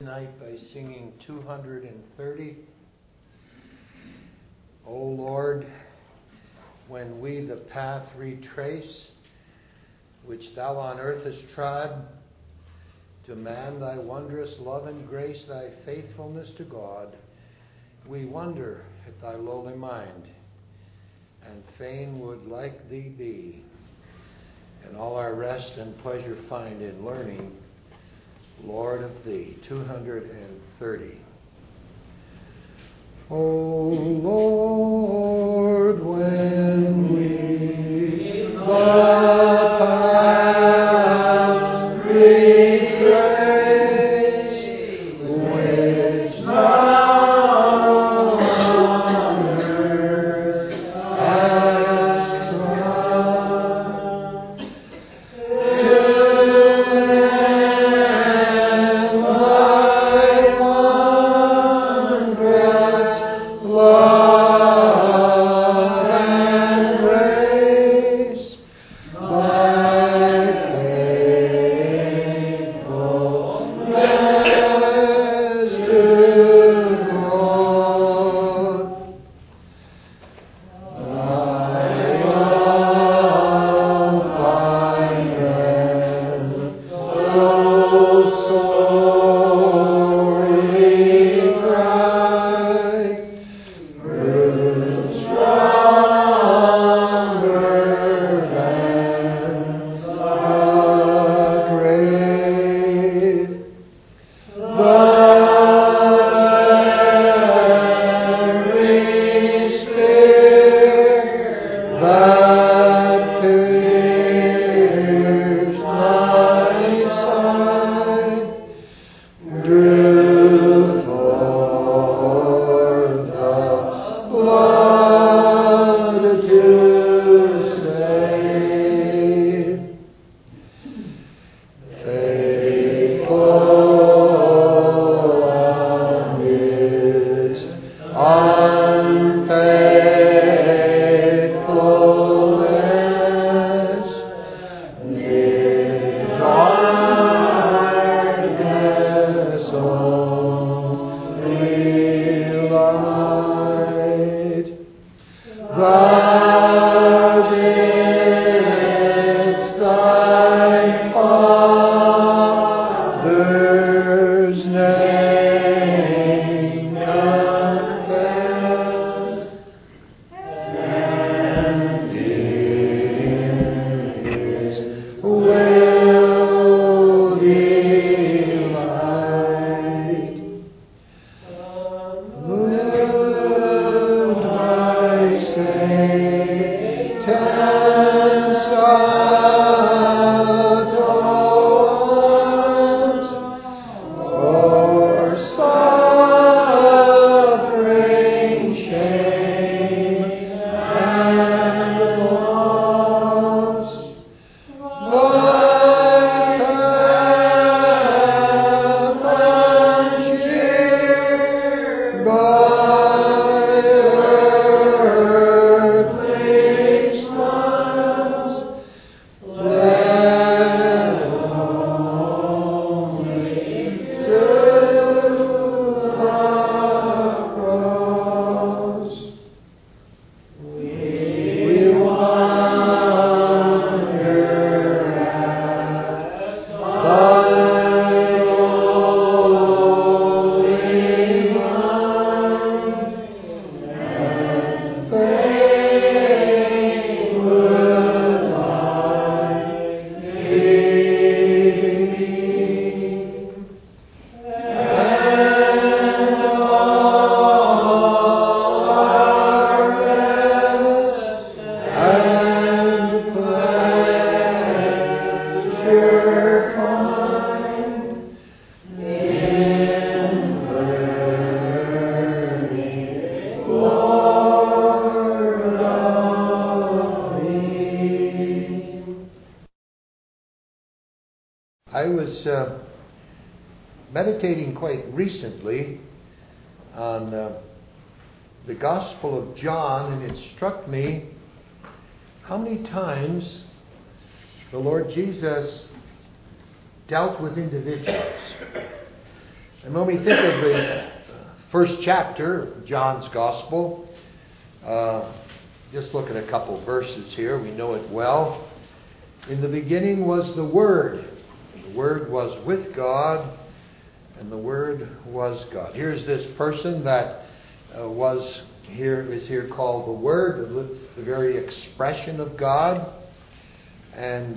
Tonight by singing 230. O Lord, when we the path retrace which thou on earth hast trod, to man thy wondrous love and grace, thy faithfulness to God, we wonder at thy lowly mind, and fain would like thee be, and all our rest and pleasure find in learning, Lord of thee. 230. O Lord, when we the path retrace, which thou on earth hast trod, I was meditating quite recently on the Gospel of John, and it struck me how many times the Lord Jesus dealt with individuals. And when we think of the first chapter of John's Gospel, just look at a couple verses here. We know it well. In the beginning was the Word. The Word was with God, and the Word was God. Here's this person that is here called the Word, the very expression of God. And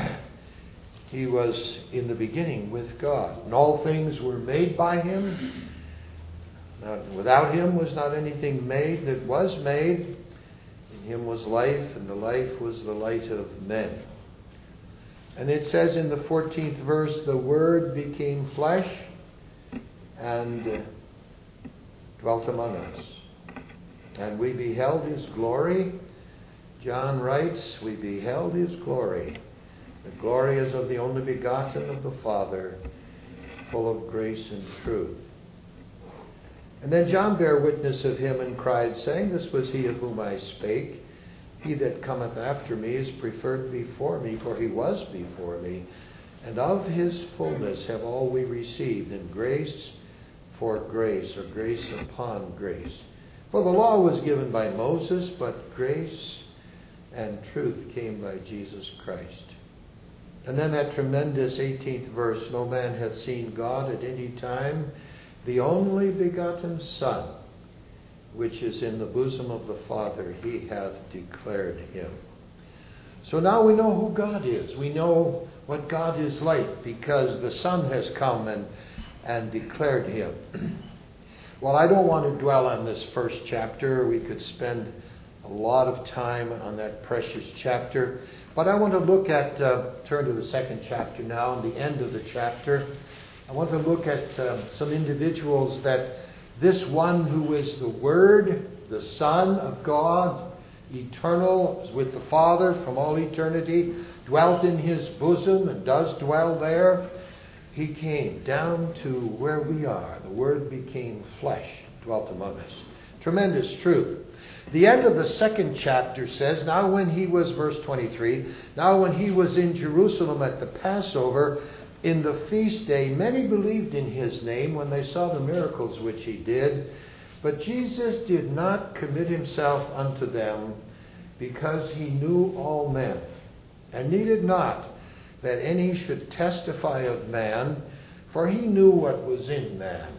he was in the beginning with God. And all things were made by him. Without him was not anything made that was made. In him was life, and the life was the light of men. And it says in the 14th verse, the Word became flesh and dwelt among us. And we beheld his glory. John writes, we beheld his glory. The glory is of the only begotten of the Father, full of grace and truth. And then John bare witness of him and cried, saying, this was he of whom I spake. He that cometh after me is preferred before me, for he was before me. And of his fullness have all we received, and grace for grace, or grace upon grace. For the law was given by Moses, but grace and truth came by Jesus Christ. And then that tremendous 18th verse, no man hath seen God at any time, the only begotten Son, which is in the bosom of the Father, he hath declared him. So now we know who God is. We know what God is like because the Son has come and declared him. Well, I don't want to dwell on this first chapter. We could spend a lot of time on that precious chapter. But I want to look at, turn to the second chapter now, and the end of the chapter. I want to look at some individuals that this one who is the Word, the Son of God, eternal, is with the Father from all eternity, dwelt in his bosom and does dwell there. He came down to where we are. The Word became flesh, dwelt among us. Tremendous truth. The end of the second chapter says, now when he was, verse 23, now when he was in Jerusalem at the Passover, in the feast day, many believed in his name when they saw the miracles which he did. But Jesus did not commit himself unto them, because he knew all men, and needed not that any should testify of man, for he knew what was in man.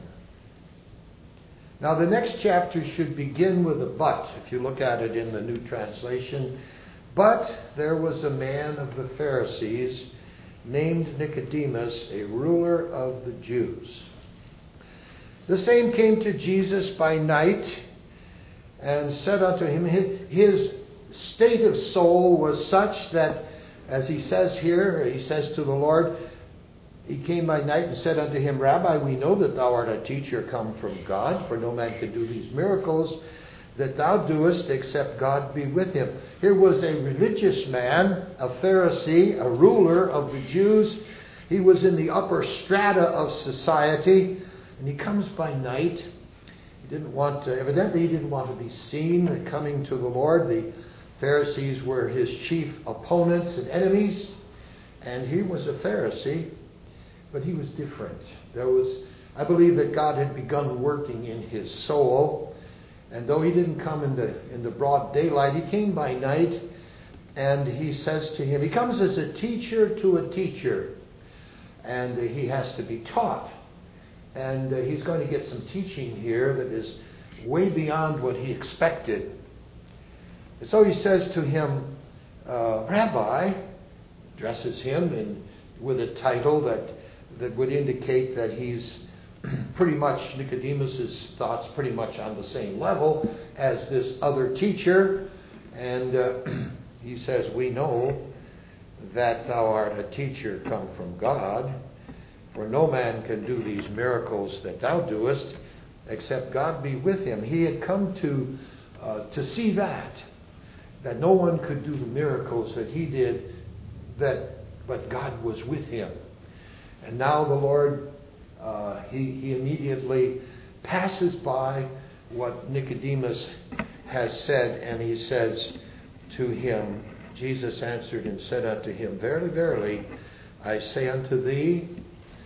Now the next chapter should begin with a but, if you look at it in the New Translation. But there was a man of the Pharisees named Nicodemus, a ruler of the Jews. The same came to Jesus by night and said unto him, his state of soul was such that, as he says here, he says to the Lord, he came by night and said unto him, Rabbi, we know that thou art a teacher come from God, for no man can do these miracles that thou doest, except God be with him. Here was a religious man, a Pharisee, a ruler of the Jews. He was in the upper strata of society, and he comes by night. Evidently he didn't want to be seen coming to the Lord. The Pharisees were his chief opponents and enemies, and he was a Pharisee, but he was different. I believe that God had begun working in his soul. And though he didn't come in the broad daylight, he came by night, and he says to him, he comes as a teacher to a teacher, and he has to be taught. And he's going to get some teaching here that is way beyond what he expected. And so he says to him, Rabbi, addresses him with a title that would indicate that he's pretty much, Nicodemus' thoughts pretty much on the same level as this other teacher. And he says, we know that thou art a teacher come from God, for no man can do these miracles that thou doest, except God be with him. He had come to see that no one could do the miracles that he did, but God was with him. And now the Lord, he immediately passes by what Nicodemus has said, and he says to him, Jesus answered and said unto him, Verily, verily, I say unto thee,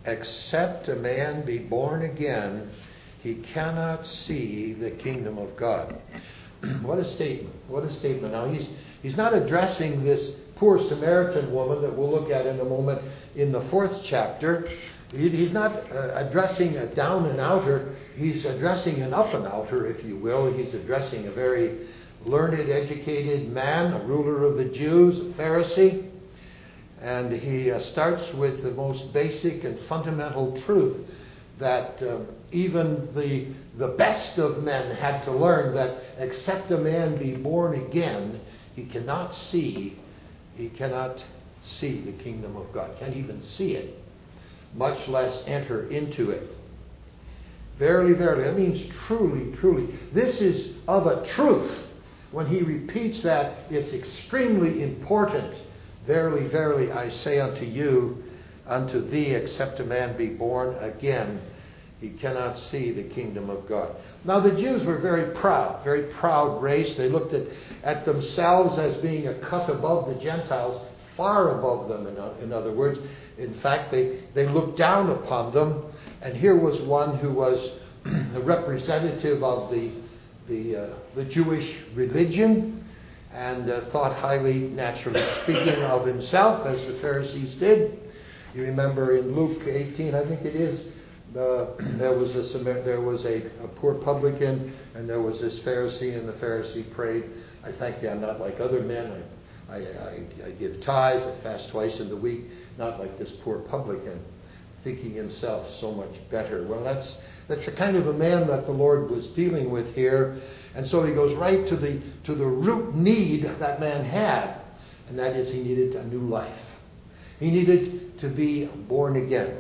except a man be born again, he cannot see the kingdom of God. What a statement. What a statement. Now, he's not addressing this poor Samaritan woman that we'll look at in a moment in the 4th chapter. He's not addressing a down and outer. He's addressing an up and outer, if you will. He's addressing a very learned, educated man, a ruler of the Jews, a Pharisee. And he starts with the most basic and fundamental truth that even the best of men had to learn, that except a man be born again, he cannot see the kingdom of God. Can't even see it, much less enter into it. Verily, verily, that means truly, truly. This is of a truth. When he repeats that, it's extremely important. Verily, verily, I say unto you, unto thee, except a man be born again, he cannot see the kingdom of God. Now, the Jews were very proud race. They looked at themselves as being a cut above the Gentiles, far above them, in other words. In fact, they looked down upon them. And here was one who was a representative of the Jewish religion, and thought highly, naturally speaking, of himself, as the Pharisees did. You remember in Luke 18, I think it is, there was a poor publican, and there was this Pharisee, and the Pharisee prayed, I thank thee I'm not like other men. I give tithes, I fast twice in the week, not like this poor publican, thinking himself so much better. Well, that's the kind of a man that the Lord was dealing with here. And so he goes right to the root need that man had, and that is he needed a new life. He needed to be born again.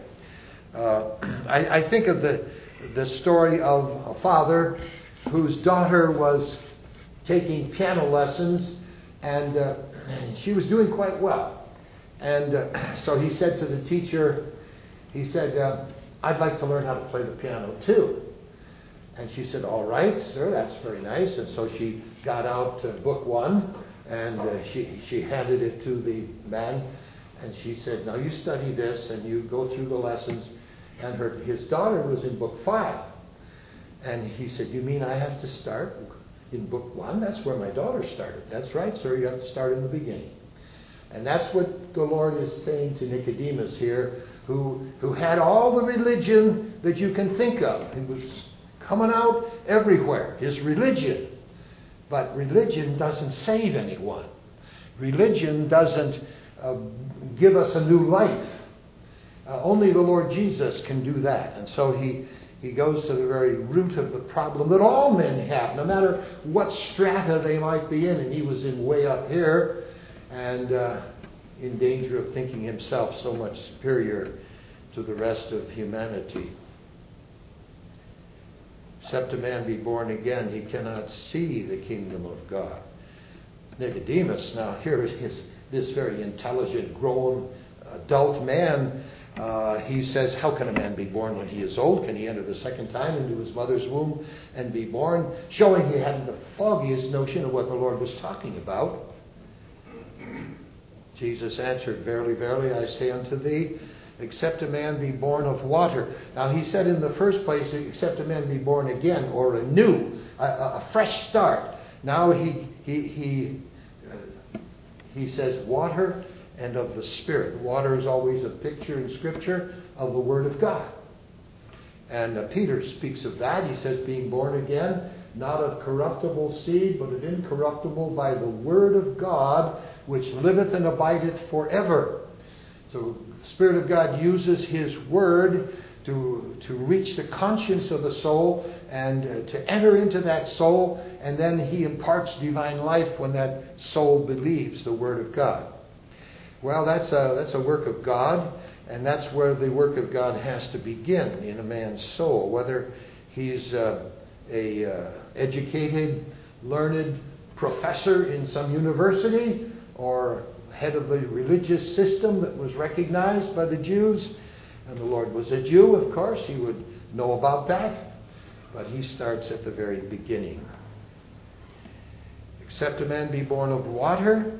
I think of the story of a father whose daughter was taking piano lessons, and she was doing quite well. And so he said to the teacher, he said, I'd like to learn how to play the piano too. And she said, all right, sir, that's very nice. And so she got out book 1, and she handed it to the man. And she said, now you study this, and you go through the lessons. And his daughter was in book 5. And he said, you mean I have to start in book 1? That's where my daughter started. That's right, sir, you have to start in the beginning. And that's what the Lord is saying to Nicodemus here, who had all the religion that you can think of. He was coming out everywhere, his religion. But religion doesn't save anyone. Religion doesn't give us a new life. Only the Lord Jesus can do that. And so he goes to the very root of the problem that all men have, no matter what strata they might be in. And he was in way up here, and in danger of thinking himself so much superior to the rest of humanity. Except a man be born again, he cannot see the kingdom of God. Nicodemus, now here is this very intelligent, grown, adult man. He says, how can a man be born when he is old? Can he enter the second time into his mother's womb and be born? Showing he hadn't the foggiest notion of what the Lord was talking about. Jesus answered, verily, verily, I say unto thee, except a man be born of water. Now he said in the first place, except a man be born again, or anew, a fresh start. Now he says water and of the Spirit. Water is always a picture in Scripture of the Word of God. And Peter speaks of that. He says, being born again, not of corruptible seed, but of incorruptible by the Word of God, which liveth and abideth forever. So the Spirit of God uses His Word to reach the conscience of the soul and to enter into that soul, and then He imparts divine life when that soul believes the Word of God. Well, that's a work of God, and that's where the work of God has to begin in a man's soul, whether he's a educated, learned professor in some university, or head of the religious system that was recognized by the Jews. And the Lord was a Jew, of course. He would know about that. But he starts at the very beginning. Except a man be born of water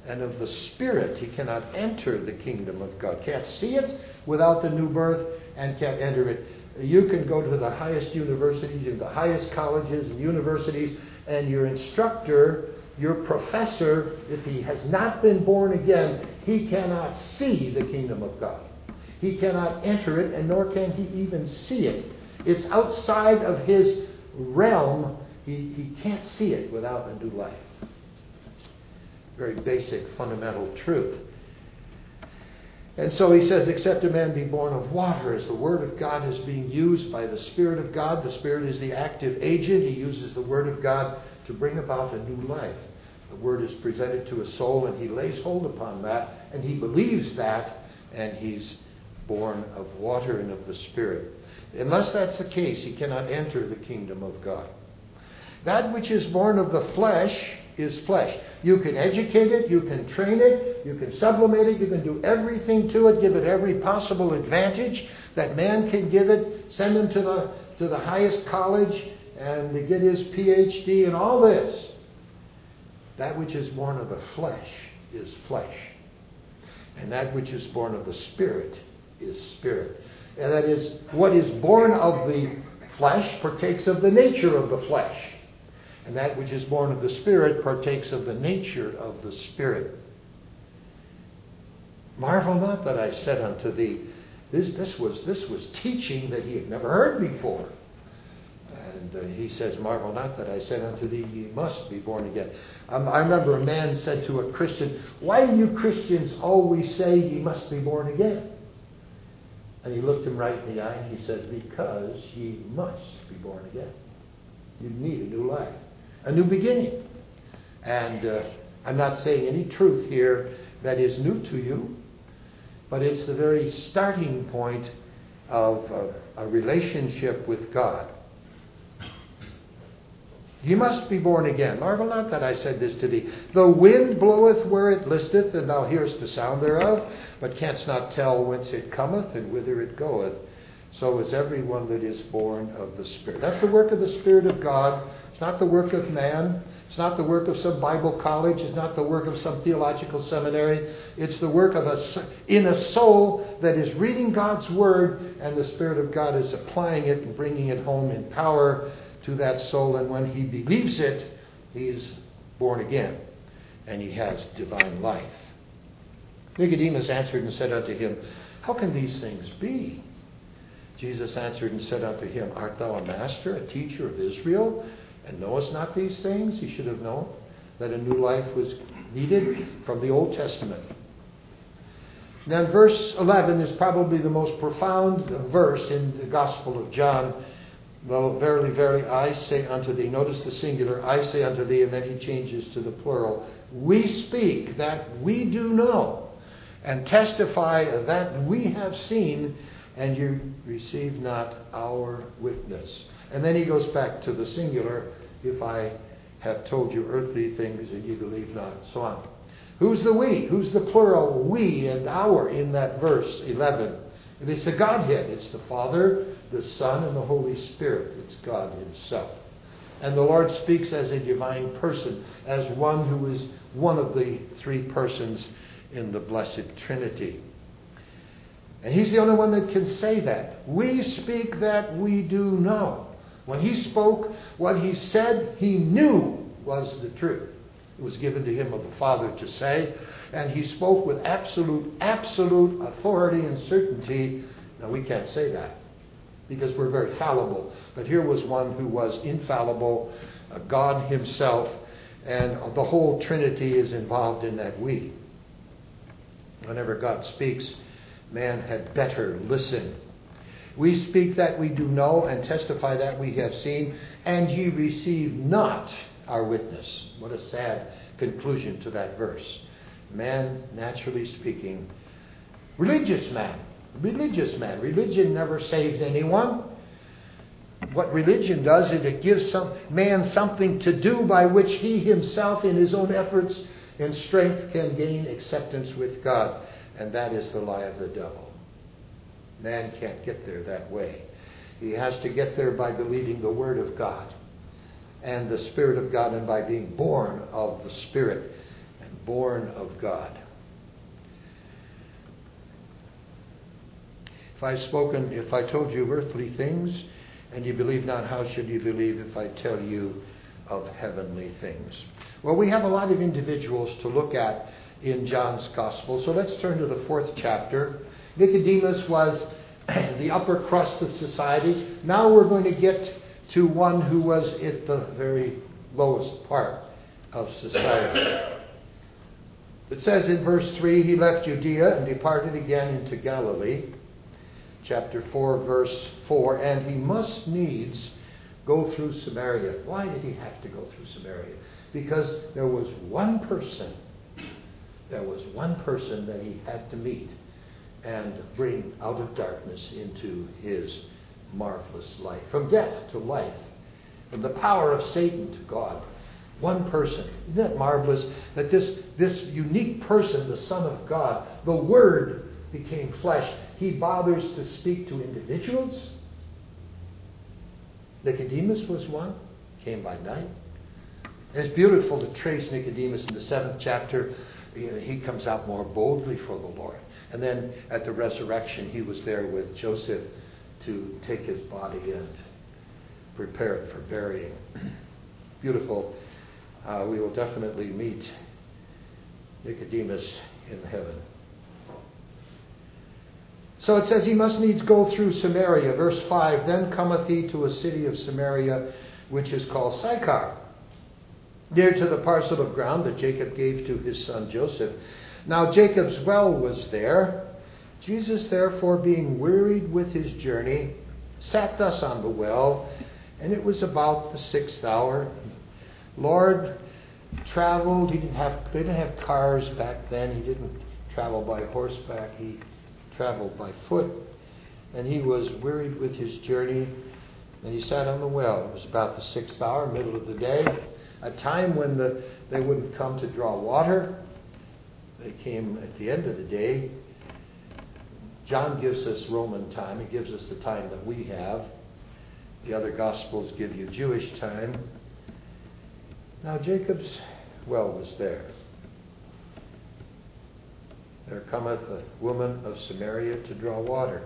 and of the Spirit. He cannot enter the kingdom of God. Can't see it without the new birth and can't enter it. You can go to the highest universities and the highest colleges and universities, and your instructor, your professor, if he has not been born again, he cannot see the kingdom of God. He cannot enter it, and nor can he even see it. It's outside of his realm. He can't see it without a new life. Very basic, fundamental truth. And so he says, except a man be born of water, as the Word of God is being used by the Spirit of God. The Spirit is the active agent. He uses the Word of God to bring about a new life. The Word is presented to a soul, and he lays hold upon that, and he believes that, and he's born of water and of the Spirit. Unless that's the case, he cannot enter the kingdom of God. That which is born of the flesh is flesh. You can educate it, you can train it, you can sublimate it, you can do everything to it, give it every possible advantage that man can give it, send him to the highest college and to get his PhD and all this. That which is born of the flesh is flesh. And that which is born of the Spirit is spirit. And that is, what is born of the flesh partakes of the nature of the flesh. And that which is born of the Spirit partakes of the nature of the Spirit. Marvel not that I said unto thee. This was teaching that he had never heard before. And he says, marvel not that I said unto thee, ye must be born again. I remember a man said to a Christian, why do you Christians always say ye must be born again? And he looked him right in the eye and he said, because ye must be born again. You need a new life, a new beginning. And I'm not saying any truth here that is new to you, but it's the very starting point of a relationship with God. Ye must be born again. Marvel not that I said this to thee. The wind bloweth where it listeth, and thou hearest the sound thereof, but canst not tell whence it cometh and whither it goeth. So is everyone that is born of the Spirit. That's the work of the Spirit of God. It's not the work of man. It's not the work of some Bible college. It's not the work of some theological seminary. It's the work of in a soul that is reading God's Word, and the Spirit of God is applying it and bringing it home in power to that soul. And when he believes it, he is born again, and he has divine life. Nicodemus answered and said unto him, how can these things be? Jesus answered and said unto him, art thou a master, a teacher of Israel, and knowest not these things? He should have known that a new life was needed from the Old Testament. Now, verse 11 is probably the most profound verse in the Gospel of John. Well, verily, verily, I say unto thee. Notice the singular, I say unto thee, and then he changes to the plural. We speak that we do know, and testify that we have seen, and you receive not our witness. And then he goes back to the singular, if I have told you earthly things and you believe not, so on. Who's the we? Who's the plural? We and our in that verse 11. And it's the Godhead. It's the Father, the Son, and the Holy Spirit. It's God himself. And the Lord speaks as a divine person, as one who is one of the three persons in the Blessed Trinity. And he's the only one that can say that. We speak that we do know. When he spoke, what he said, he knew was the truth. It was given to him of the Father to say, and he spoke with absolute authority and certainty. Now, we can't say that because we're very fallible. But here was one who was infallible, God himself, and the whole Trinity is involved in that we. Whenever God speaks, man had better listen. We speak that we do know, and testify that we have seen, and ye receive not our witness. What a sad conclusion to that verse. Man, naturally speaking, religious man. Religion never saved anyone. What religion does is it gives man something to do by which he himself, in his own efforts and strength, can gain acceptance with God. And that is the lie of the devil. Man can't get there that way. He has to get there by believing the Word of God and the Spirit of God, and by being born of the Spirit. And born of God. If I told you earthly things, and you believe not, how should you believe if I tell you of heavenly things? Well, we have a lot of individuals to look at in John's Gospel, so let's turn to the 4th chapter. Nicodemus was the upper crust of society. Now we're going to get to one who was at the very lowest part of society. It says in verse 3, he left Judea and departed again into Galilee. Chapter 4, verse 4, and he must needs go through Samaria. Why did he have to go through Samaria? Because there was one person that he had to meet and bring out of darkness into his marvelous life. From death to life. From the power of Satan to God. One person. Isn't that marvelous? That this unique person, the Son of God, the Word became flesh. He bothers to speak to individuals. Nicodemus was one. Came by night. And it's beautiful to trace Nicodemus in the 7th chapter. He comes out more boldly for the Lord. And then at the resurrection, he was there with Joseph to take his body and prepare it for burying. Beautiful. We will definitely meet Nicodemus in heaven. So it says he must needs go through Samaria. Verse 5, then cometh he to a city of Samaria, which is called Sychar, near to the parcel of ground that Jacob gave to his son Joseph. Now Jacob's well was there. Jesus, therefore, being wearied with his journey, sat thus on the well, and it was about the 6th hour. Lord traveled. They didn't have cars back then. He didn't travel by horseback. He traveled by foot. And he was wearied with his journey, and he sat on the well. It was about the 6th hour, middle of the day, a time when they wouldn't come to draw water. They came at the end of the day. John gives us Roman time. He gives us the time that we have. The other Gospels give you Jewish time. Now Jacob's well was there. There cometh a woman of Samaria to draw water.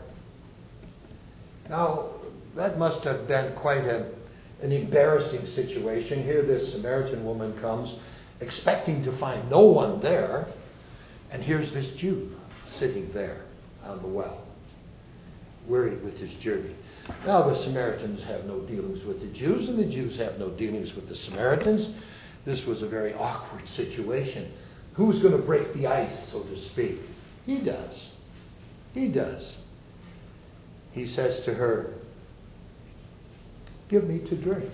Now, that must have been quite an embarrassing situation. Here this Samaritan woman comes, expecting to find no one there, and here's this Jew sitting there on the well, wearied with his journey. Now the Samaritans have no dealings with the Jews, and the Jews have no dealings with the Samaritans. This was a very awkward situation. Who's going to break the ice, so to speak? He does. He does. He says to her, give me to drink.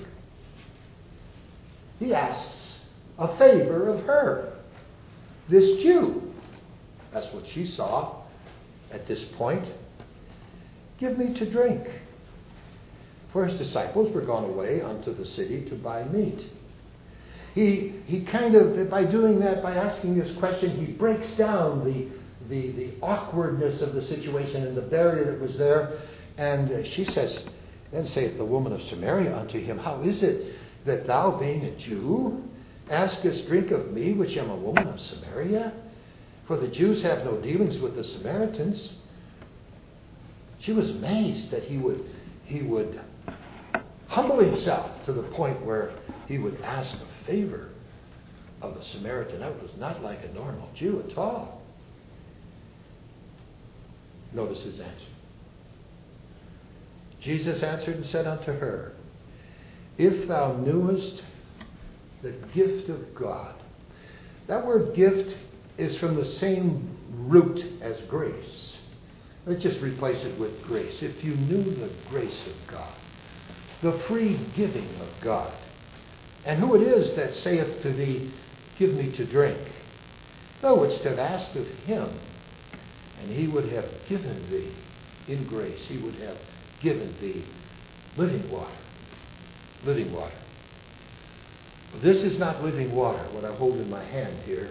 He asks a favor of her, this Jew. That's what she saw at this point. Give me to drink. For his disciples were gone away unto the city to buy meat. He kind of, by doing that, by asking this question, he breaks down the awkwardness of the situation and the barrier that was there. And she says, then saith the woman of Samaria unto him, how is it that thou, being a Jew, askest drink of me, which am a woman of Samaria? For the Jews have no dealings with the Samaritans. She was amazed that he would humble himself to the point where he would ask a favor of a Samaritan. That was not like a normal Jew at all. Notice his answer. Jesus answered and said unto her, if thou knewest the gift of God. That word gift is from the same root as grace. Let's just replace it with grace. If you knew the grace of God, the free giving of God, and who it is that saith to thee, give me to drink, thou wouldst have asked of him, and he would have given thee in grace. He would have given thee living water. Living water. This is not living water, what I hold in my hand here.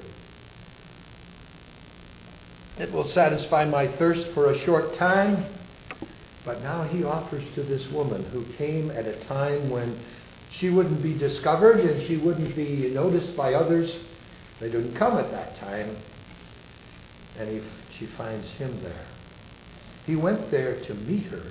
It will satisfy my thirst for a short time, but now he offers to this woman who came at a time when she wouldn't be discovered and she wouldn't be noticed by others. They didn't come at that time, and she finds him there. He went there to meet her,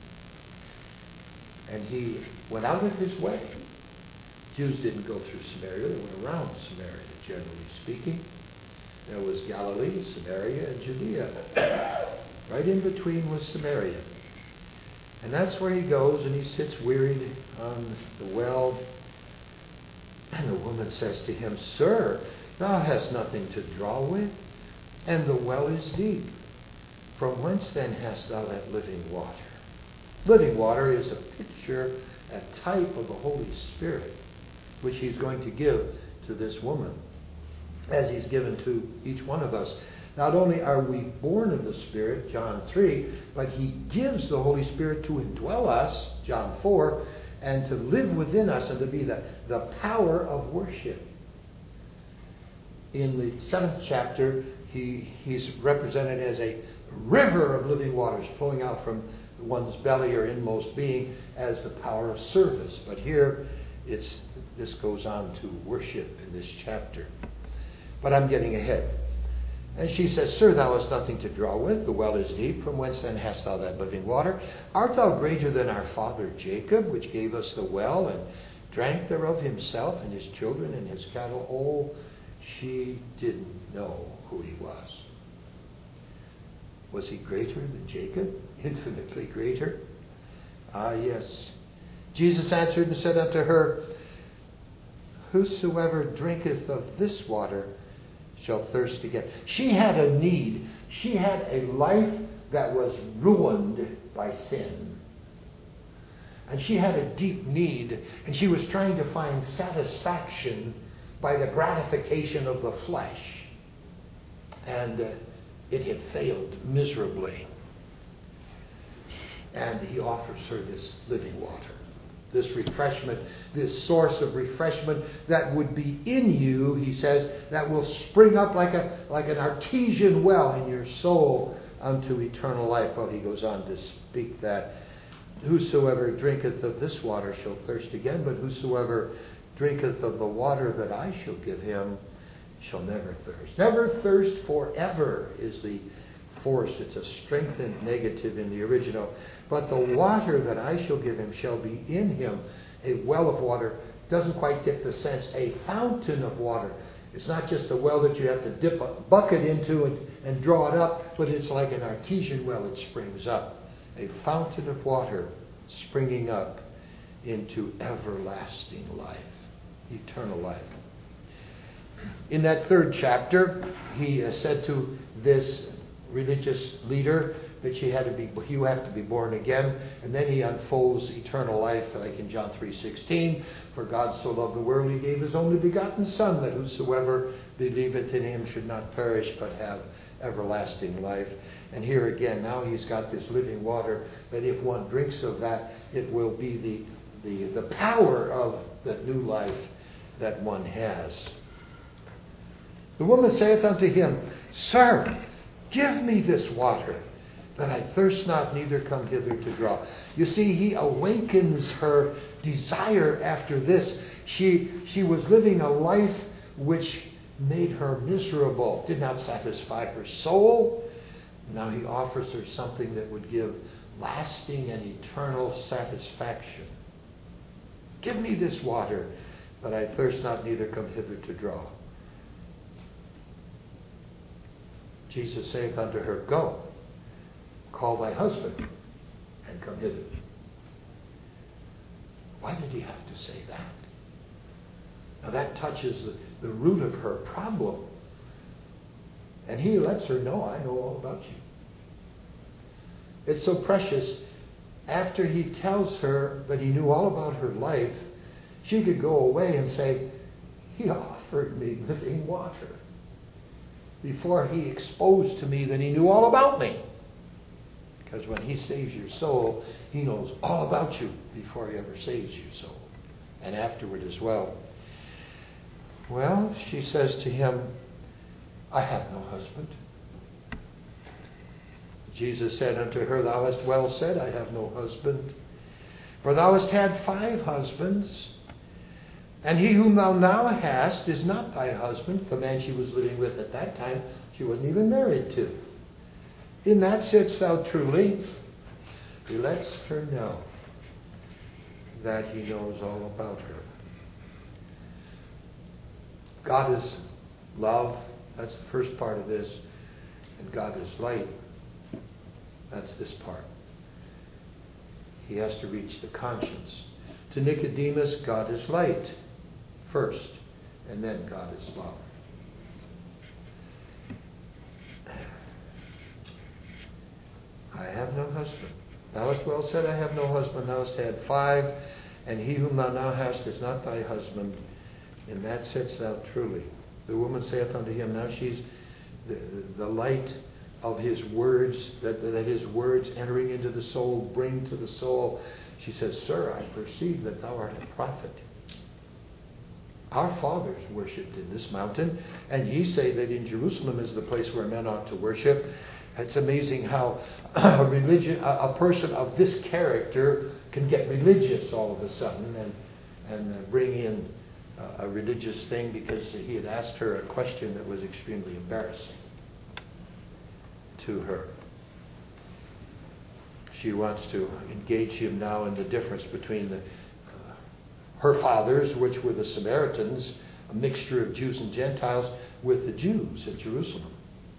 and he went out of his way. Jews didn't go through Samaria, they went around Samaria, generally speaking. There was Galilee, Samaria, and Judea. Right in between was Samaria. And that's where he goes, and he sits wearied on the well. And the woman says to him, Sir, thou hast nothing to draw with, and the well is deep. From whence then hast thou that living water? Living water is a picture, a type of the Holy Spirit, which he's going to give to this woman, as he's given to each one of us. Not only are we born of the Spirit, John 3, but he gives the Holy Spirit to indwell us, John 4, and to live within us and to be the power of worship. In the 7th chapter, he's represented as a river of living waters flowing out from one's belly or inmost being as the power of service. But here, this goes on to worship in this chapter. But I'm getting ahead. And she says, Sir, thou hast nothing to draw with. The well is deep. From whence then hast thou that living water? Art thou greater than our father Jacob, which gave us the well, and drank thereof himself, and his children, and his cattle? Oh, she didn't know who he was. Was he greater than Jacob? Infinitely greater? Ah, yes. Jesus answered and said unto her, Whosoever drinketh of this water shall thirst again. She had a need. She had a life that was ruined by sin. And she had a deep need, and she was trying to find satisfaction by the gratification of the flesh. And it had failed miserably. And he offers her this living water, this refreshment, this source of refreshment that would be in you, he says, that will spring up like an artesian well in your soul unto eternal life. Well, he goes on to speak that whosoever drinketh of this water shall thirst again, but whosoever drinketh of the water that I shall give him shall never thirst. Never thirst forever is the force. It's a strengthened negative in the original. But the water that I shall give him shall be in him a well of water. Doesn't quite get the sense. A fountain of water. It's not just a well that you have to dip a bucket into and draw it up, but it's like an artesian well. It springs up. A fountain of water springing up into everlasting life, eternal life. In that 3rd chapter, he said to this religious leader that you have to be born again. And then he unfolds eternal life, like in John 3:16. For God so loved the world, he gave his only begotten Son, that whosoever believeth in him should not perish, but have everlasting life. And here again, now he's got this living water, that if one drinks of that, it will be the power of the new life that one has. The woman saith unto him, Sir, give me this water, that I thirst not, neither come hither to draw. You see, he awakens her desire after this. She was living a life which made her miserable, did not satisfy her soul. Now he offers her something that would give lasting and eternal satisfaction. Give me this water, that I thirst not, neither come hither to draw. Jesus saith unto her, Go, call thy husband, and come hither. Why did he have to say that? Now that touches the root of her problem. And he lets her know, I know all about you. It's so precious. After he tells her that he knew all about her life, she could go away and say, He offered me living water before he exposed to me that he knew all about me. Because when he saves your soul, he knows all about you before he ever saves your soul. And afterward as well. Well, she says to him, I have no husband. Jesus said unto her, Thou hast well said, I have no husband. For thou hast had 5 husbands, And he whom thou now hast is not thy husband, the man she was living with at that time. She wasn't even married to. In that sitst thou truly. He lets her know that he knows all about her. God is love. That's the first part of this. And God is light. That's this part. He has to reach the conscience. To Nicodemus, God is light first, and then God is love. I have no husband. Thou hast well said, I have no husband. Thou hast had 5, and he whom thou now hast is not thy husband. In that sitst thou truly. The woman saith unto him, now she's the light of his words, that his words entering into the soul bring to the soul. She says, Sir, I perceive that thou art a prophet. Our fathers worshipped in this mountain, and ye say that in Jerusalem is the place where men ought to worship. It's amazing how a person of this character can get religious all of a sudden and bring in a religious thing because he had asked her a question that was extremely embarrassing to her. She wants to engage him now in the difference between her fathers, which were the Samaritans, a mixture of Jews and Gentiles, with the Jews at Jerusalem.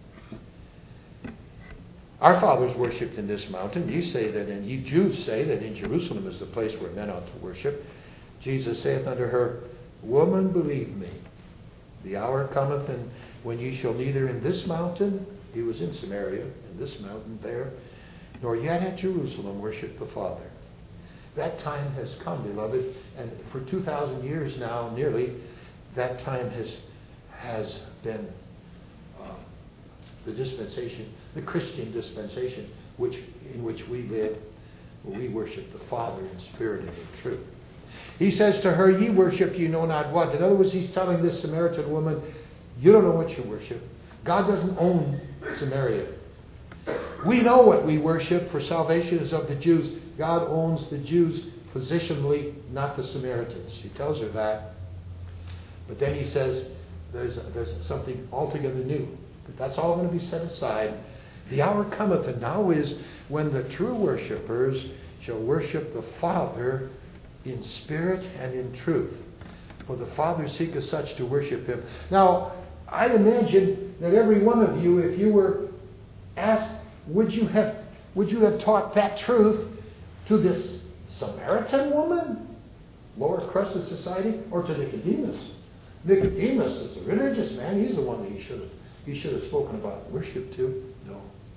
Our fathers worshipped in this mountain. You Jews say that in Jerusalem is the place where men ought to worship. Jesus saith unto her, Woman, believe me, the hour cometh, and when ye shall neither in this mountain, he was in Samaria, in this mountain there, nor yet at Jerusalem worship the Father. That time has come, beloved, and for 2,000 years now, nearly, that time has been the dispensation, the Christian dispensation, in which we live, where we worship the Father in spirit and in truth. He says to her, Ye worship ye know not what. In other words, he's telling this Samaritan woman, you don't know what you worship. God doesn't own Samaria. We know what we worship, for salvation is of the Jews. God owns the Jews positionally, not the Samaritans. He tells her that. But then he says there's something altogether new. But that's all going to be set aside. The hour cometh, and now is when the true worshippers shall worship the Father in spirit and in truth. For the Father seeketh such to worship him. Now, I imagine that every one of you, if you were asked, would you have taught that truth to this Samaritan woman, lower crust of society, or to Nicodemus? Nicodemus is a religious man. He's the one that he should have spoken about worship to. No.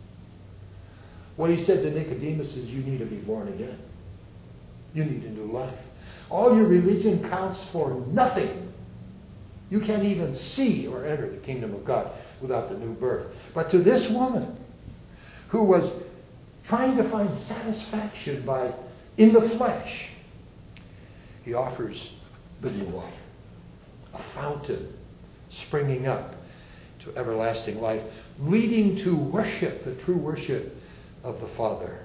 What he said to Nicodemus is, you need to be born again. You need a new life. All your religion counts for nothing. You can't even see or enter the kingdom of God without the new birth. But to this woman, who was trying to find satisfaction in the flesh, he offers living water, a fountain springing up to everlasting life, leading to worship, the true worship of the Father.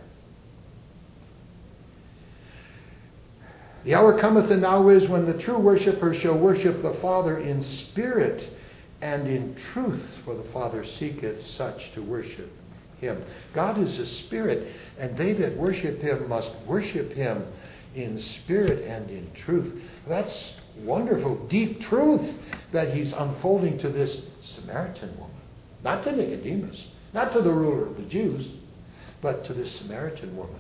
The hour cometh, and now is, when the true worshippers shall worship the Father in spirit and in truth, for the Father seeketh such to worship him. God is a spirit, and they that worship him must worship him in spirit and in truth. That's wonderful, deep truth that he's unfolding to this Samaritan woman. Not to Nicodemus, not to the ruler of the Jews, but to this Samaritan woman.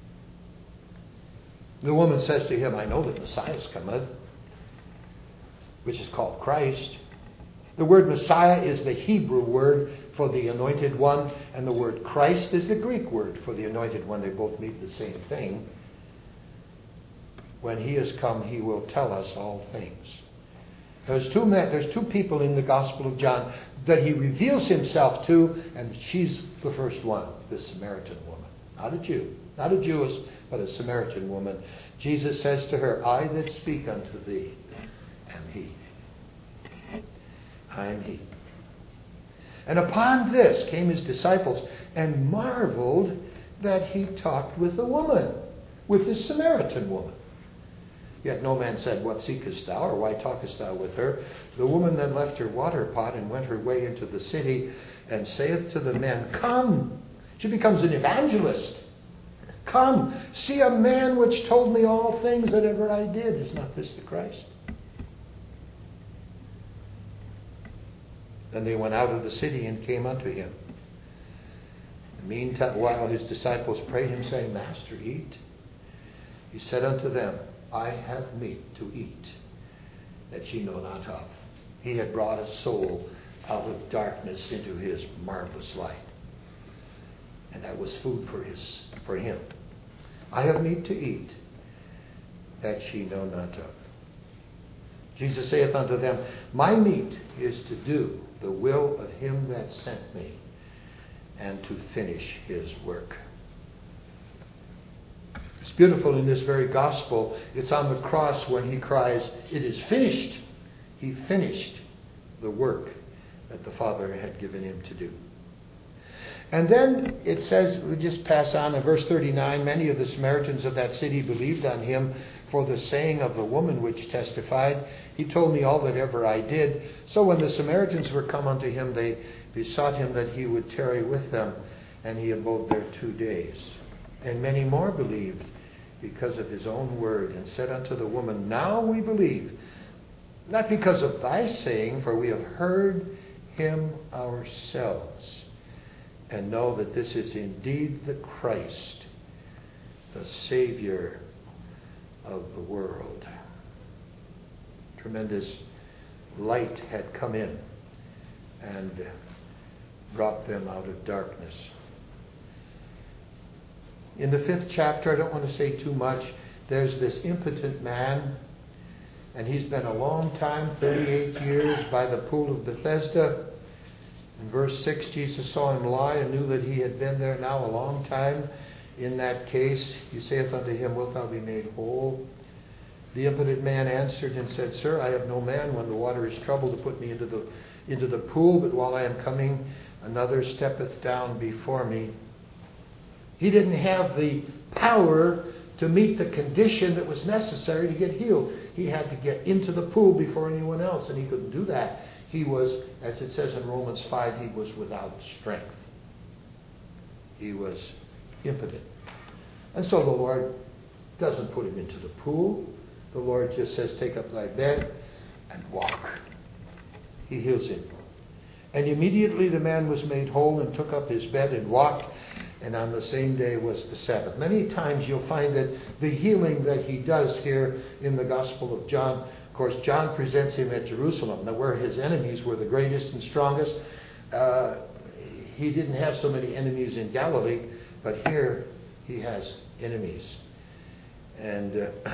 The woman says to him, I know that Messiah cometh, which is called Christ. The word Messiah is the Hebrew word for the anointed one, and the word Christ is the Greek word for the anointed one. They both mean the same thing. When he has come, he will tell us all things. There's two people in the Gospel of John that he reveals himself to, and she's the first one, this Samaritan woman. Not a Jew, not a Jewess, but a Samaritan woman. Jesus says to her, I that speak unto thee am he. I am he. And upon this came his disciples and marveled that he talked with a woman, with this Samaritan woman. Yet no man said, What seekest thou, or why talkest thou with her? The woman then left her water pot and went her way into the city, and saith to the men, Come! She becomes an evangelist. Come, see a man which told me all things that ever I did. Is not this the Christ? Then they went out of the city and came unto him. Meantime, while his disciples prayed him, saying, Master, eat. He said unto them, I have meat to eat, that ye know not of. He had brought a soul out of darkness into his marvelous light. And that was food for him. I have meat to eat, that ye know not of. Jesus saith unto them, My meat is to do the will of him that sent me, and to finish his work. It's beautiful in this very gospel. It's on the cross when he cries, It is finished. He finished the work that the Father had given him to do. And then it says, we just pass on in verse 39, Many of the Samaritans of that city believed on him for the saying of the woman which testified, He told me all that ever I did. So when the Samaritans were come unto him, they besought him that he would tarry with them, and he abode there 2 days. And many more believed because of his own word, and said unto the woman, Now we believe, not because of thy saying, for we have heard him ourselves, and know that this is indeed the Christ, the Savior of the world. Tremendous light had come in and brought them out of darkness. In the 5th chapter, I don't want to say too much, there's this impotent man, and he's been a long time, 38 years, by the pool of Bethesda. In verse 6, Jesus saw him lie and knew that he had been there now a long time. In that case, he saith unto him, Wilt thou be made whole? The impotent man answered and said, Sir, I have no man when the water is troubled to put me into the pool, but while I am coming, another steppeth down before me. He didn't have the power to meet the condition that was necessary to get healed. He had to get into the pool before anyone else, and he couldn't do that. He was, as it says in Romans 5, he was without strength. He was impotent. And so the Lord doesn't put him into the pool. The Lord just says, Take up thy bed and walk. He heals him. And immediately the man was made whole and took up his bed and walked. And on the same day was the Sabbath. Many times you'll find that the healing that he does here in the Gospel of John, of course, John presents him at Jerusalem, where his enemies were the greatest and strongest. He didn't have so many enemies in Galilee, but here he has enemies. And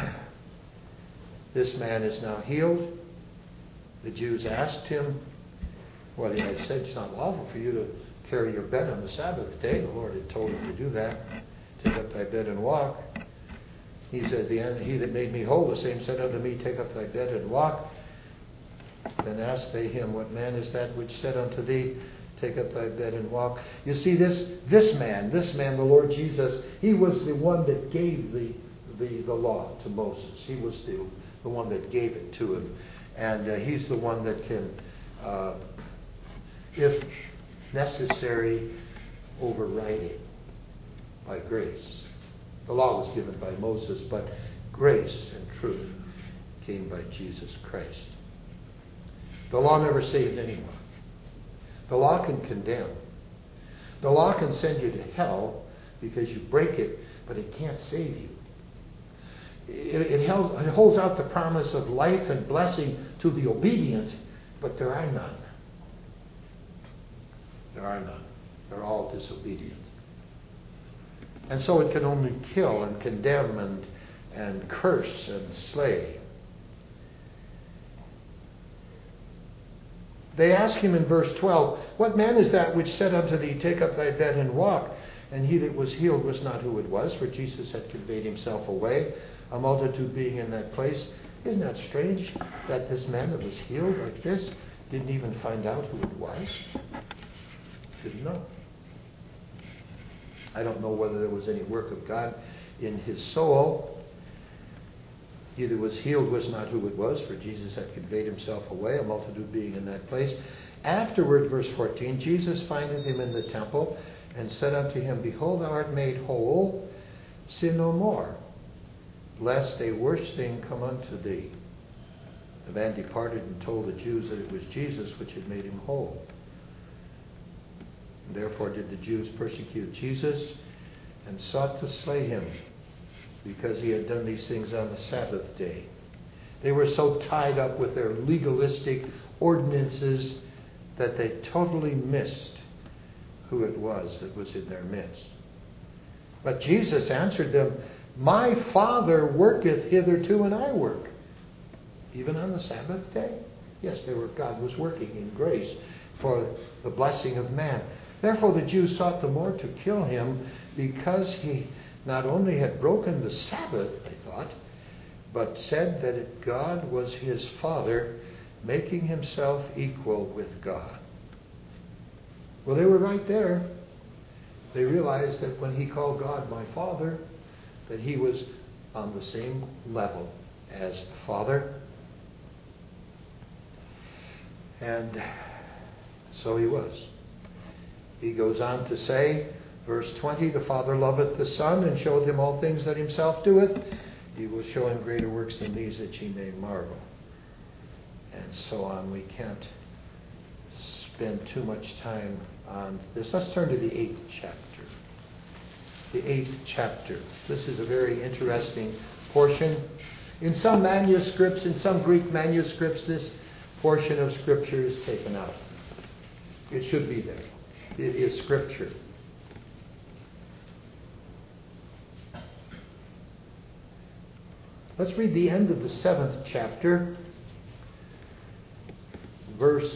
this man is now healed. The Jews asked him, well, he had said it's not lawful for you to carry your bed on the Sabbath day. The Lord had told him to do that. Take up thy bed and walk. He said, He that made me whole, the same said unto me, Take up thy bed and walk. Then asked they him, What man is that which said unto thee, Take up thy bed and walk? You see, this man, the Lord Jesus, he was the one that gave the law to Moses. He was the one that gave it to him. And he's the one that can, if necessary, override it by grace. The law was given by Moses, but grace and truth came by Jesus Christ. The law never saved anyone. The law can condemn. The law can send you to hell because you break it, but it can't save you. It holds out the promise of life and blessing to the obedient, but there are none. There are none. They're all disobedient. And so it can only kill and condemn and curse and slay. They ask him in verse 12, What man is that which said unto thee, Take up thy bed and walk? And he that was healed was not who it was, for Jesus had conveyed himself away, a multitude being in that place. Isn't that strange that this man that was healed like this didn't even find out who it was? Didn't know. I don't know whether there was any work of God in his soul. He that was healed was not who it was, for Jesus had conveyed himself away, a multitude being in that place. Afterward, verse 14, Jesus findeth him in the temple, and said unto him, Behold, thou art made whole, sin no more, lest a worse thing come unto thee. The man departed and told the Jews that it was Jesus which had made him whole. And therefore did the Jews persecute Jesus, and sought to slay him, because he had done these things on the Sabbath day. They were so tied up with their legalistic ordinances that they totally missed who it was that was in their midst. But Jesus answered them, My Father worketh hitherto, and I work. Even on the Sabbath day? Yes, God was working in grace for the blessing of man. Therefore the Jews sought the more to kill him, because he not only had broken the Sabbath, they thought, but said that God was his Father, making himself equal with God. Well, they were right there. They realized that when he called God my Father, that he was on the same level as Father. And so he was. He goes on to say, verse 20, The Father loveth the Son, and showeth him all things that himself doeth. He will show him greater works than these, that ye may marvel. And so on. We can't spend too much time on this. Let's turn to the 8th chapter. The 8th chapter. This is a very interesting portion. In some manuscripts, in some Greek manuscripts, this portion of Scripture is taken out. It should be there. It is Scripture. Let's read the end of the 7th chapter, verse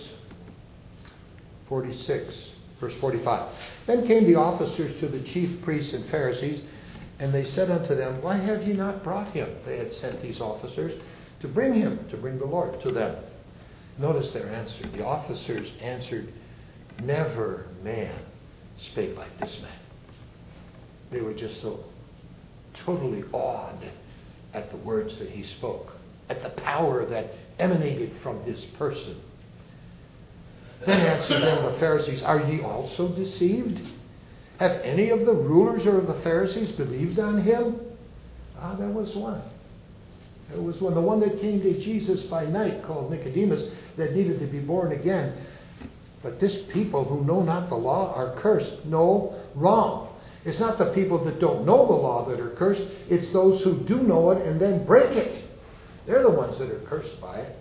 46, verse 45. Then came the officers to the chief priests and Pharisees, and they said unto them, Why have ye not brought him? They had sent these officers to bring him, to bring the Lord to them. Notice their answer. The officers answered, Never man spake like this man. They were just so totally awed at the words that he spoke, at the power that emanated from this person. Then answered them the Pharisees, Are ye also deceived? Have any of the rulers or of the Pharisees believed on him? There was one. There was one. The one that came to Jesus by night, called Nicodemus, that needed to be born again. But this people who know not the law are cursed. No, wrong. It's not the people that don't know the law that are cursed. It's those who do know it and then break it. They're the ones that are cursed by it.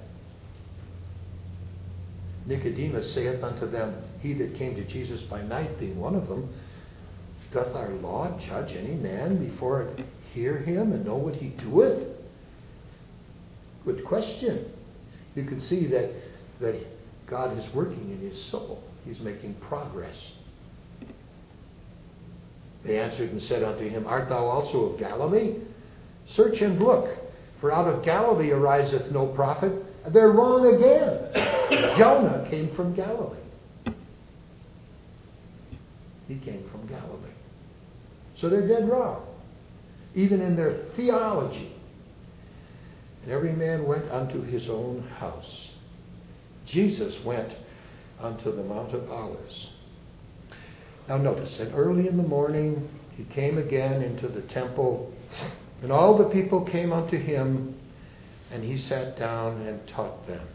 Nicodemus saith unto them, He that came to Jesus by night, being one of them, Doth our law judge any man before it hear him and know what he doeth? Good question. You can see that God is working in his soul. He's making progress. They answered and said unto him, Art thou also of Galilee? Search and look, for out of Galilee ariseth no prophet. They're wrong again. Jonah came from Galilee. He came from Galilee. So they're dead wrong, even in their theology. And every man went unto his own house. Jesus went unto the Mount of Olives. Now notice that early in the morning he came again into the temple, and all the people came unto him, and he sat down and taught them.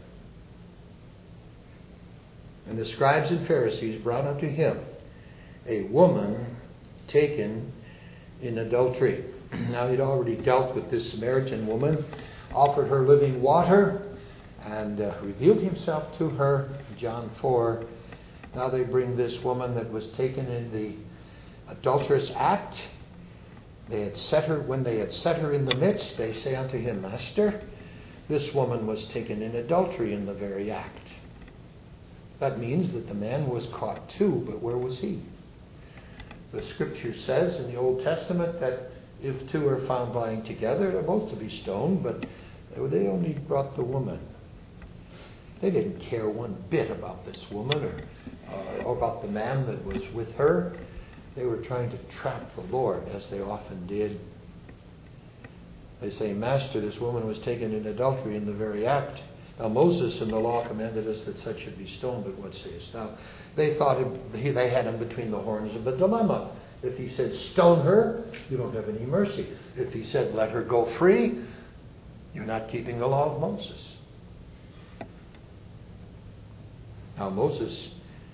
And the scribes and Pharisees brought unto him a woman taken in adultery. Now he'd already dealt with this Samaritan woman, offered her living water, and revealed himself to her, John 4. Now they bring this woman that was taken in the adulterous act. When they had set her in the midst, they say unto him, Master, this woman was taken in adultery in the very act. That means that the man was caught too, but where was he? The Scripture says in the Old Testament that if two are found lying together, they're both to be stoned, but they only brought the woman. They didn't care one bit about this woman or about the man that was with her. They were trying to trap the Lord, as they often did. They say, Master, this woman was taken in adultery in the very act. Now Moses in the law commanded us that such should be stoned, but what sayest thou? They thought they had him between the horns of a dilemma. If he said, stone her, you don't have any mercy. If he said, let her go free, you're not keeping the law of Moses. Now Moses,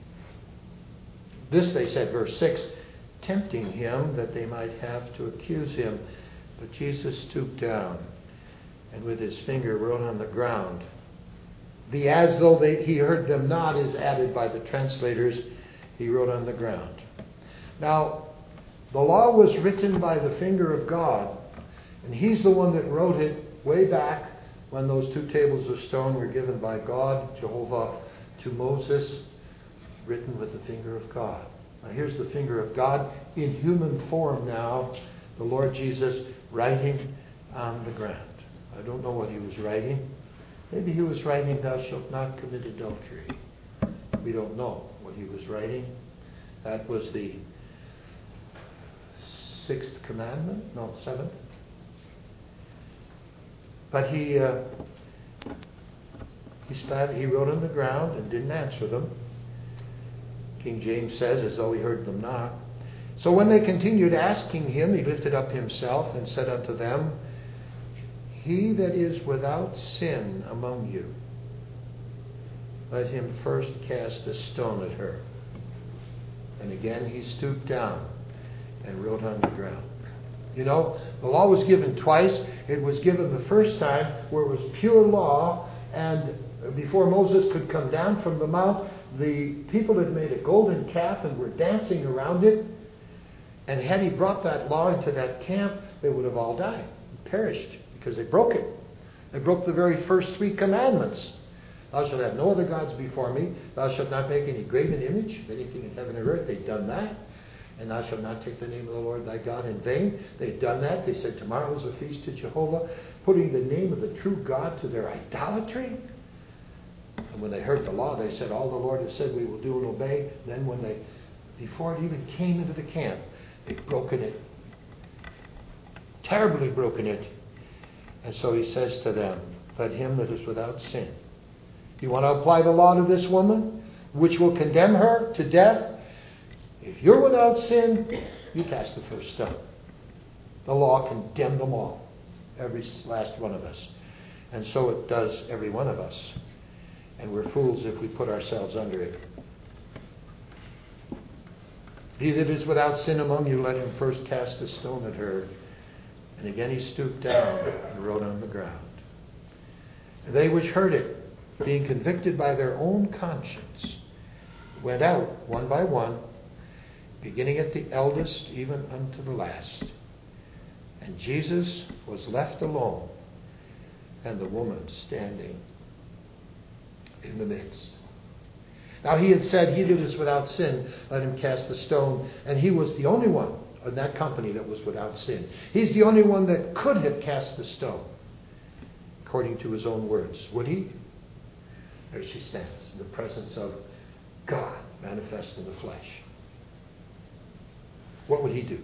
this they said, verse 6, tempting him that they might have to accuse him. But Jesus stooped down and with his finger wrote on the ground. The as though he heard them not is added by the translators. He wrote on the ground. Now, the law was written by the finger of God, and he's the one that wrote it way back when those 2 tables of stone were given by God, Jehovah, to Moses, written with the finger of God. Now here's the finger of God in human form now, the Lord Jesus writing on the ground. I don't know what he was writing. Maybe he was writing, thou shalt not commit adultery. We don't know what he was writing. That was the 6th commandment? No, 7th. But he wrote on the ground and didn't answer them. King James says, as though he heard them not. So when they continued asking him, he lifted up himself and said unto them, he that is without sin among you, let him first cast a stone at her. And again he stooped down and wrote on the ground. You know, the law was given twice. It was given the first time where it was pure law, and before Moses could come down from the mount, the people had made a golden calf and were dancing around it. And had he brought that law into that camp, they would have all died, perished, because they broke it. They broke the very first 3 commandments. Thou shalt have no other gods before me. Thou shalt not make any graven image of anything in heaven or earth. They'd done that. And thou shalt not take the name of the Lord thy God in vain. They'd done that. They said tomorrow is a feast to Jehovah, putting the name of the true God to their idolatry. And when they heard the law, they said, all the Lord has said we will do and obey. Then before it even came into the camp, they'd broken it. Terribly broken it. And so he says to them, let him that is without sin. You want to apply the law to this woman, which will condemn her to death? If you're without sin, you cast the first stone. The law condemned them all, every last one of us. And so it does every one of us. And we're fools if we put ourselves under it. He that is without sin among you, let him first cast a stone at her. And again he stooped down and wrote on the ground. And they which heard it, being convicted by their own conscience, went out one by one, beginning at the eldest even unto the last. And Jesus was left alone, and the woman standing in the midst. Now he had said, he that is without sin, let him cast the stone. And he was the only one in that company that was without sin. He's the only one that could have cast the stone, according to his own words. Would he? There she stands, in the presence of God manifest in the flesh. What would he do?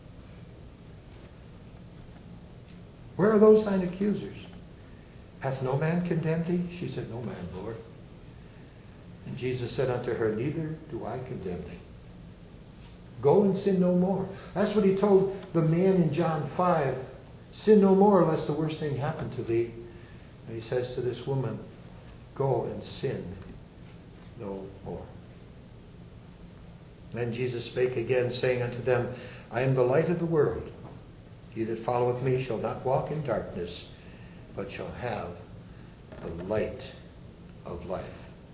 Where are those thine accusers? Hath no man condemned thee? She said, no man, Lord. And Jesus said unto her, neither do I condemn thee. Go and sin no more. That's what he told the man in John 5. Sin no more, lest the worst thing happen to thee. And he says to this woman, go and sin no more. Then Jesus spake again, saying unto them, I am the light of the world. He that followeth me shall not walk in darkness, but shall have the light of life.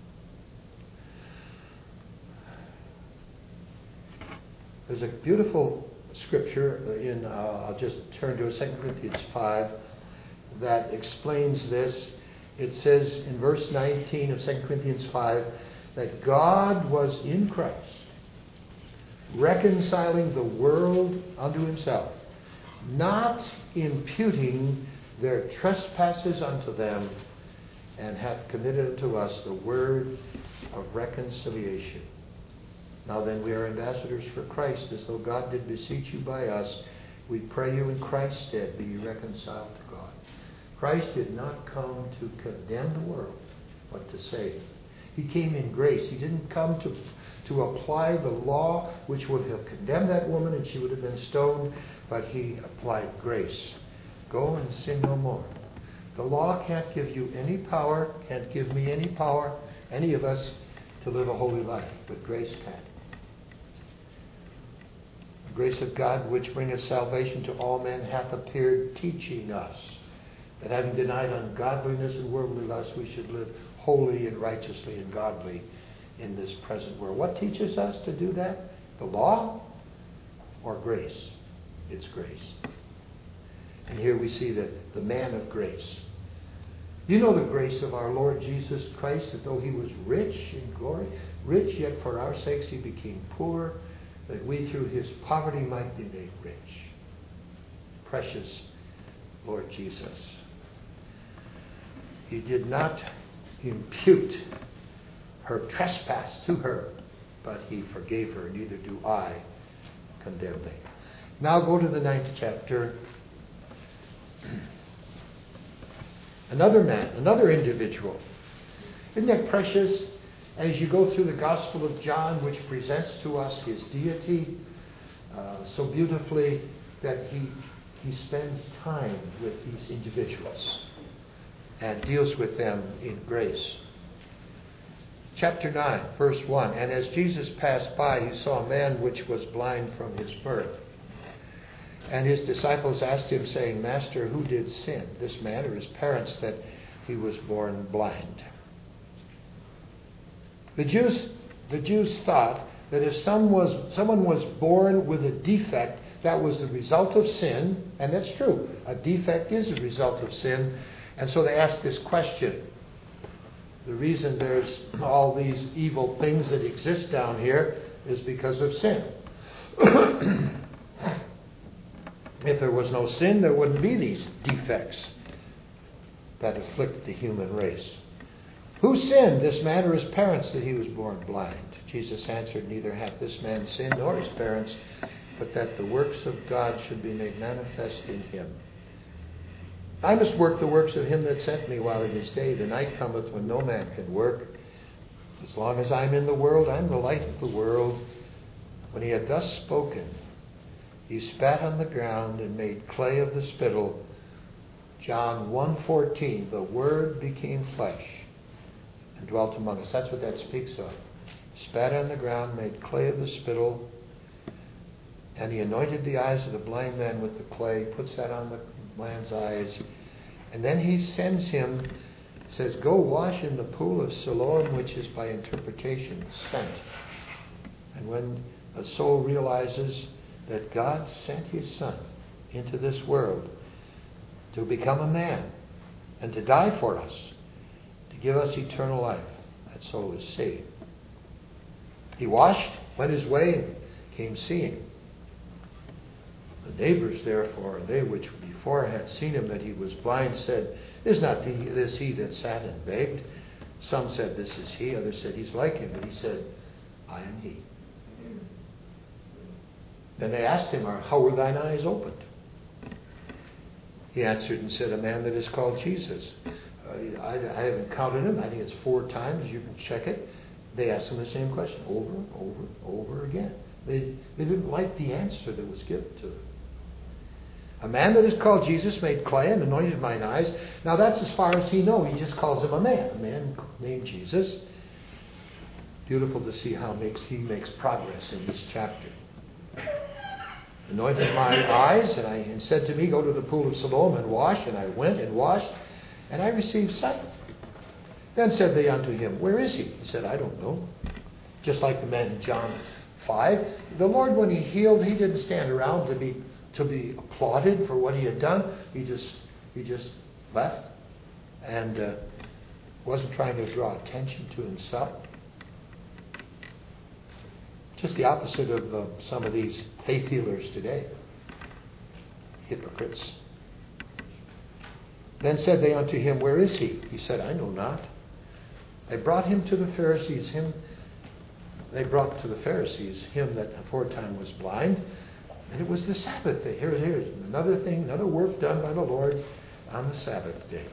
There's a beautiful scripture in, I'll just turn to 2 Corinthians 5, that explains this. It says in verse 19 of 2 Corinthians 5 that God was in Christ, reconciling the world unto himself, not imputing their trespasses unto them, and hath committed unto us the word of reconciliation. Now then, we are ambassadors for Christ, as though God did beseech you by us. We pray you in Christ's stead be you reconciled to God. Christ did not come to condemn the world, but to save. He came in grace. He didn't come to apply the law which would have condemned that woman and she would have been stoned, but he applied grace. Go and sin no more. The law can't give you any power, can't give me any power, any of us, to live a holy life, but grace can. The grace of God which bringeth salvation to all men hath appeared, teaching us that having denied ungodliness and worldly lust, we should live holy and righteously and godly in this present world. What teaches us to do that? The law or grace? It's grace. And here we see the man of grace. You know the grace of our Lord Jesus Christ, that though he was rich in glory, rich yet for our sakes he became poor, that we through his poverty might be made rich. Precious Lord Jesus. He did not impute her trespass to her, but he forgave her. Neither do I condemn thee. Now go to the 9th chapter. Another man, another individual. Isn't that precious? As you go through the Gospel of John, which presents to us his deity so beautifully, that he spends time with these individuals and deals with them in grace. Chapter 9, verse 1. And as Jesus passed by, he saw a man which was blind from his birth. And his disciples asked him, saying, Master, who did sin, this man or his parents, that he was born blind? The Jews thought that if someone was born with a defect, that was the result of sin, and that's true. A defect is a result of sin. And so they asked this question. The reason there's all these evil things that exist down here is because of sin. If there was no sin, there wouldn't be these defects that afflict the human race. Who sinned, this man or his parents, that he was born blind? Jesus answered, Neither hath this man sinned nor his parents, but that the works of God should be made manifest in him. I must work the works of him that sent me while it is day. The night cometh when no man can work. As long as I'm in the world, I'm the light of the world. When he had thus spoken, he spat on the ground and made clay of the spittle. John 1:14, the Word became flesh and dwelt among us. That's what that speaks of. Spat on the ground, made clay of the spittle, and he anointed the eyes of the blind man with the clay, puts that on the man's eyes, and then he sends him, says, Go wash in the pool of Siloam, which is by interpretation sent. And when a soul realizes that God sent his Son into this world to become a man and to die for us, to give us eternal life, that soul is saved. He washed, went his way, and came seeing. The neighbors, therefore, they which before had seen him that he was blind, said, Is not this he that sat and begged? Some said, This is he. Others said, He's like him. And he said, I am he. Then they asked him, How were thine eyes opened? He answered and said, A man that is called Jesus. I haven't counted him. I think it's 4 times. You can check it. They asked him the same question over and over again. They didn't like the answer that was given to them. A man that is called Jesus made clay and anointed mine eyes. Now that's as far as he knows. He just calls him a man named Jesus. Beautiful to see how he makes progress in this chapter. Anointed mine eyes, and said to me, Go to the pool of Siloam and wash. And I went and washed, and I received sight. Then said they unto him, Where is he? He said, I don't know. Just like the man in John 5. The Lord, when he healed, he didn't stand around to be applauded for what he had done. He just left and wasn't trying to draw attention to himself. Just the opposite of some of these faith healers today. Hypocrites. Then said they unto him, Where is he? He said, I know not. They brought him to the Pharisees, him that aforetime was blind. And it was the Sabbath day. Here's another thing, another work done by the Lord on the Sabbath day.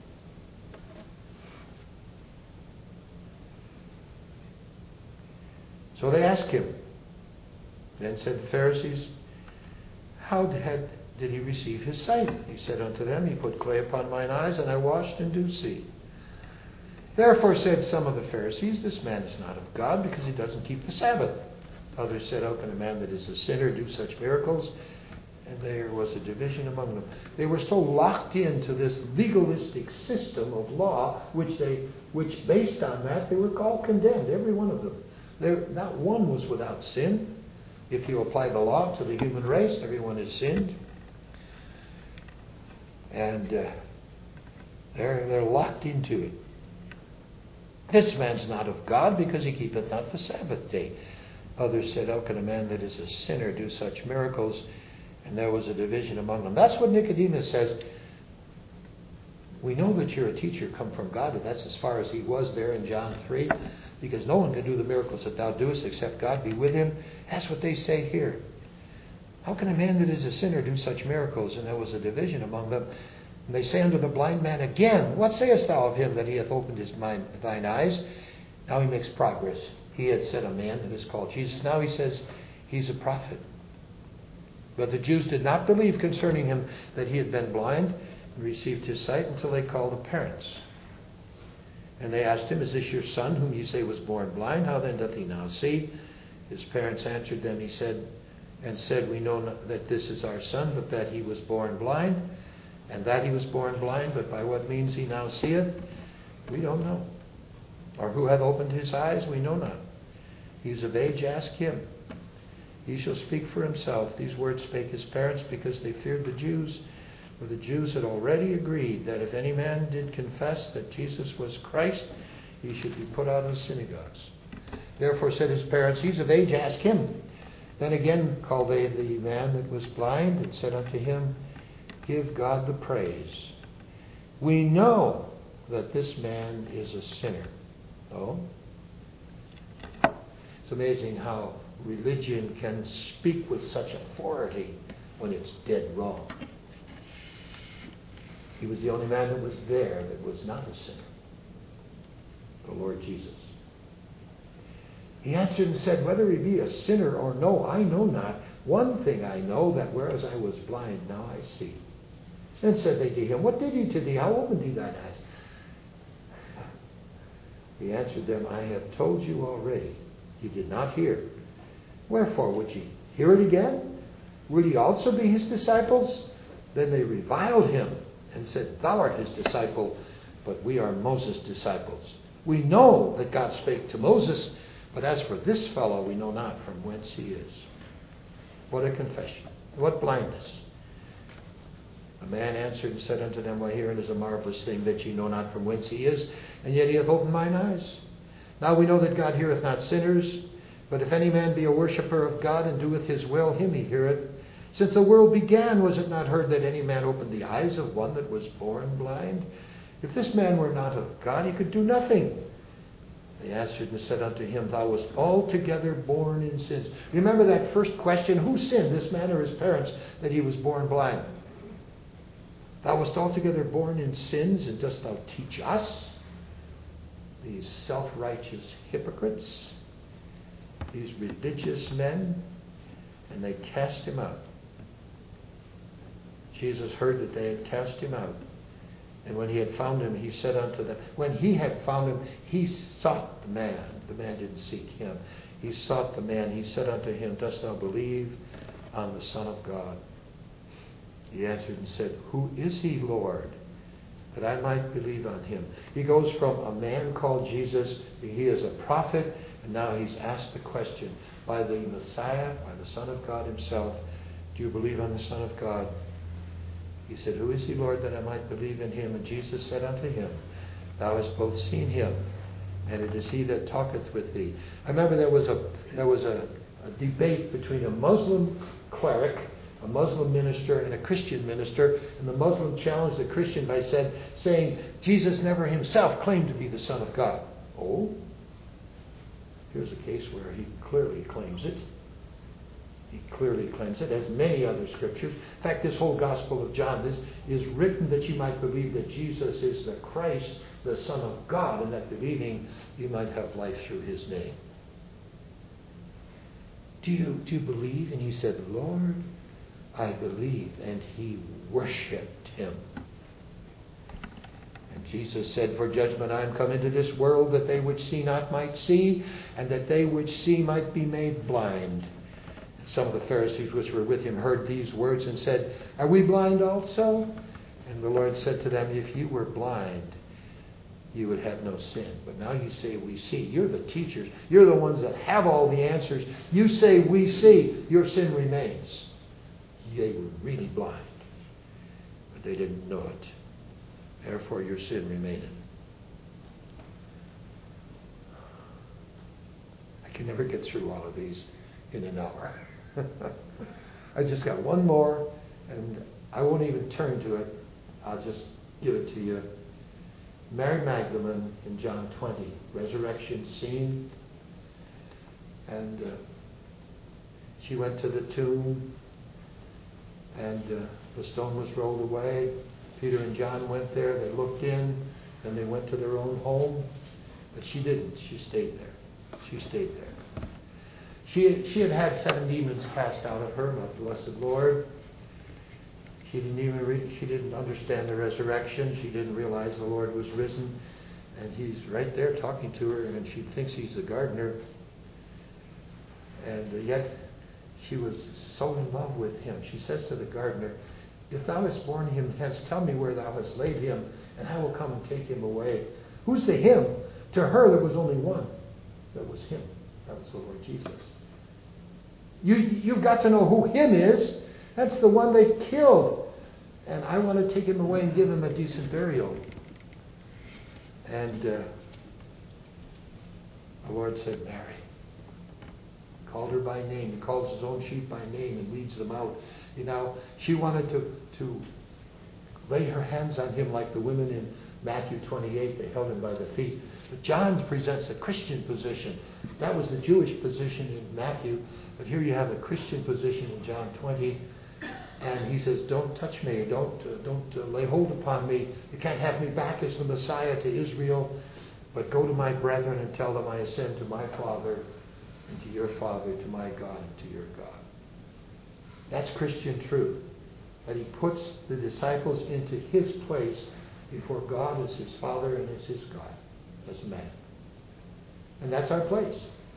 So they asked him. Then said the Pharisees, how did he receive his sight? He said unto them, he put clay upon mine eyes, and I washed and do see. Therefore said some of the Pharisees, this man is not of God, because he doesn't keep the Sabbath. Others said, how can a man that is a sinner do such miracles? And there was a division among them. They were so locked into this legalistic system of law, which based on that, they were all condemned, every one of them. Not one was without sin. If you apply the law to the human race, everyone has sinned. And they're locked into it. This man's not of God, because he keepeth not the Sabbath day. Others said, how can a man that is a sinner do such miracles? And there was a division among them. That's what Nicodemus says. We know that you're a teacher come from God, and that's as far as he was there in John 3, because no one can do the miracles that thou doest except God be with him. That's what they say here. How can a man that is a sinner do such miracles? And there was a division among them. And they say unto the blind man again, what sayest thou of him that he hath opened thine eyes? Now he makes progress. He had said a man that is called Jesus. Now he says he's a prophet. But the Jews did not believe concerning him that he had been blind and received his sight until they called the parents. And they asked him, is this your son whom ye say was born blind? How then doth he now see? His parents answered them, said, we know not that this is our son, but that he was born blind, and that he was born blind, but by what means he now seeth, we don't know. Or who hath opened his eyes, we know not. He is of age, ask him. He shall speak for himself. These words spake his parents, because they feared the Jews. For the Jews had already agreed that if any man did confess that Jesus was Christ, he should be put out of the synagogues. Therefore said his parents, he's of age, ask him. Then again called they the man that was blind, and said unto him, give God the praise. We know that this man is a sinner. Oh? It's amazing how religion can speak with such authority when it's dead wrong. He was the only man that was there that was not a sinner. The Lord Jesus. He answered and said, whether he be a sinner or no, I know not. One thing I know, that whereas I was blind, now I see. Then said they to him, what did he to thee? How opened he thine eyes? He answered them, I have told you already. You did not hear. Wherefore would ye hear it again? Will ye also be his disciples? Then they reviled him and said, thou art his disciple, but we are Moses' disciples. We know that God spake to Moses, but as for this fellow, we know not from whence he is. What a confession. What blindness. A man answered and said unto them, why, herein is a marvelous thing, that ye know not from whence he is, and yet he hath opened mine eyes. Now we know that God heareth not sinners, but if any man be a worshipper of God, and doeth his will, him he heareth. Since the world began, was it not heard that any man opened the eyes of one that was born blind? If this man were not of God, he could do nothing. They answered and said unto him, thou wast altogether born in sins. Remember that first question, who sinned, this man or his parents, that he was born blind? Thou wast altogether born in sins, and dost thou teach us? These self-righteous hypocrites, these religious men, and they cast him out. Jesus heard that they had cast him out. And when he had found him, he said unto them, when he had found him, he sought the man. The man didn't seek him. He sought the man. He said unto him, dost thou believe on the Son of God? He answered and said, who is he, Lord, that I might believe on him? He goes from a man called Jesus, he is a prophet, and now he's asked the question by the Messiah, by the Son of God himself, do you believe on the Son of God? He said, who is he, Lord, that I might believe in him? And Jesus said unto him, thou hast both seen him, and it is he that talketh with thee. I remember there was a debate between a Muslim cleric, a Muslim minister, and a Christian minister, and the Muslim challenged the Christian by saying Jesus never himself claimed to be the Son of God. Oh, here's a case where he clearly claims it. He clearly claims it, as many other scriptures. In fact, this whole Gospel of John, this is written that you might believe that Jesus is the Christ, the Son of God, and that believing you might have life through his name. Do you believe? And he said, Lord, I believe. And he worshipped him. And Jesus said, for judgment I am come into this world, that they which see not might see, and that they which see might be made blind. Some of the Pharisees which were with him heard these words and said, are we blind also? And the Lord said to them, if you were blind, you would have no sin. But now you say we see. You're the teachers. You're the ones that have all the answers. You say we see. Your sin remains. They were really blind, but they didn't know it. Therefore your sin remaineth. I can never get through all of these in an hour. I just got one more, and I won't even turn to it. I'll just give it to you. Mary Magdalene in John 20, resurrection scene. And she went to the tomb, and the stone was rolled away. Peter and John went there. They looked in, and they went to their own home. But she didn't. She stayed there. She stayed there. She had had 7 demons cast out of her, my blessed Lord. She didn't understand the resurrection. She didn't realize the Lord was risen. And he's right there talking to her, and she thinks he's the gardener. And yet she was so in love with him. She says to the gardener, if thou hast borne him hence, tell me where thou hast laid him, and I will come and take him away. Who's the him? To her there was only one. That was him. That was the Lord Jesus. You've got to know who him is. That's the one they killed. And I want to take him away and give him a decent burial. And the Lord said, Mary. Called her by name. He calls his own sheep by name and leads them out. You know, she wanted to lay her hands on him like the women in Matthew 28. They held him by the feet. But John presents a Christian position. That was the Jewish position in Matthew. But here you have a Christian position in John 20. And he says, don't touch me. Don't lay hold upon me. You can't have me back as the Messiah to Israel. But go to my brethren and tell them I ascend to my Father and to your Father, to my God and to your God. That's Christian truth. That he puts the disciples into his place before God as his Father and as his God, as man. And that's our place.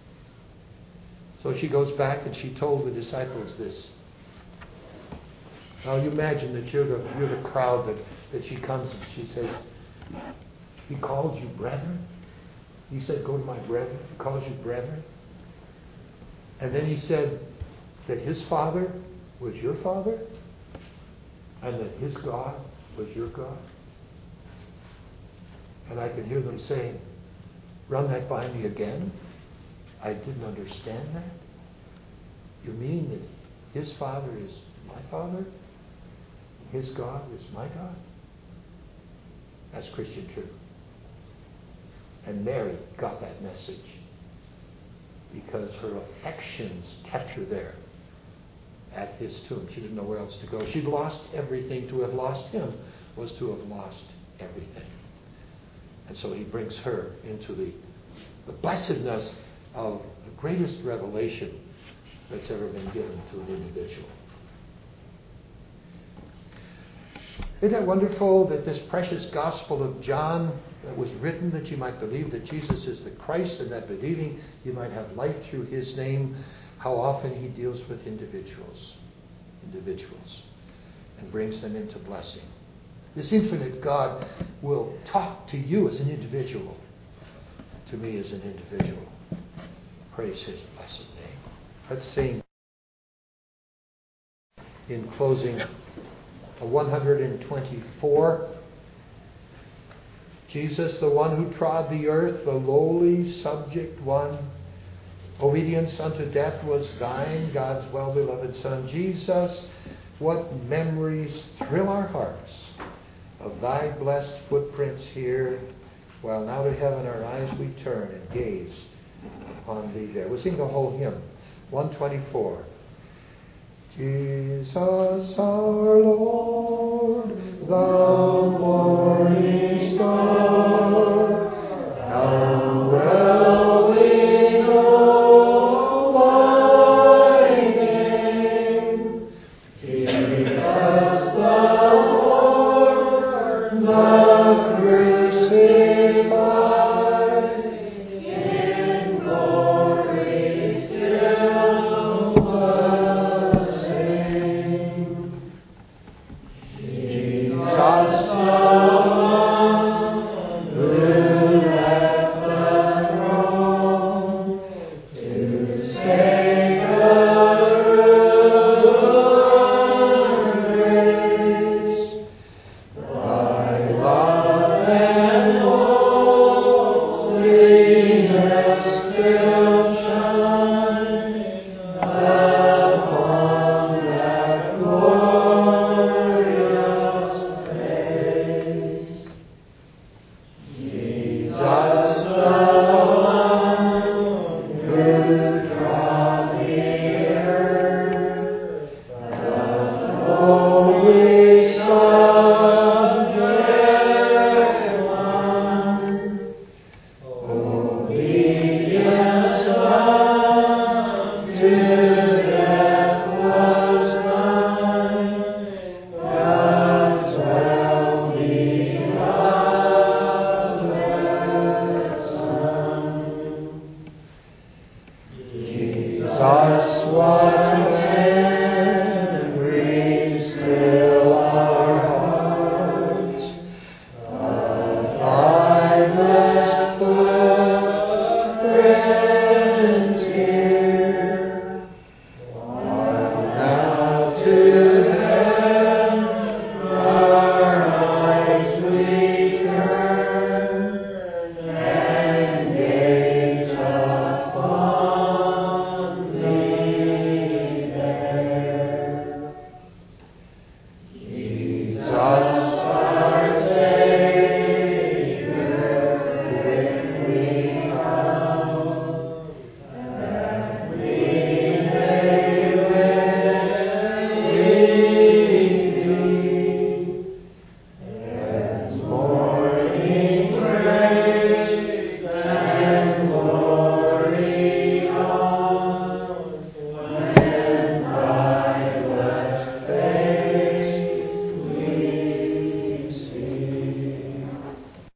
So she goes back and she told the disciples this. Now you imagine that you're the crowd that she comes and she says, he called you brethren? He said, go to my brethren. He calls you brethren. And then he said that his Father was your Father and that his God was your God. And I could hear them saying, run that by me again. I didn't understand that. You mean that his Father is my Father? His God is my God? That's Christian truth. And Mary got that message because her affections kept her there at his tomb. She didn't know where else to go. She'd lost everything. To have lost him was to have lost everything. And so he brings her into the blessedness of the greatest revelation that's ever been given to an individual. Isn't that wonderful that this precious Gospel of John that was written that you might believe that Jesus is the Christ, and that believing you might have life through his name, how often he deals with individuals, and brings them into blessing. This infinite God will talk to you as an individual, to me as an individual. Praise his blessed name. Let's sing in closing 124. Jesus, the one who trod the earth, the lowly subject one, obedience unto death was thine, God's well-beloved Son. Jesus, what memories thrill our hearts of thy blessed footprints here, while now to heaven our eyes we turn and gaze upon thee there. We'll sing the whole hymn, 124. Jesus our Lord, the morning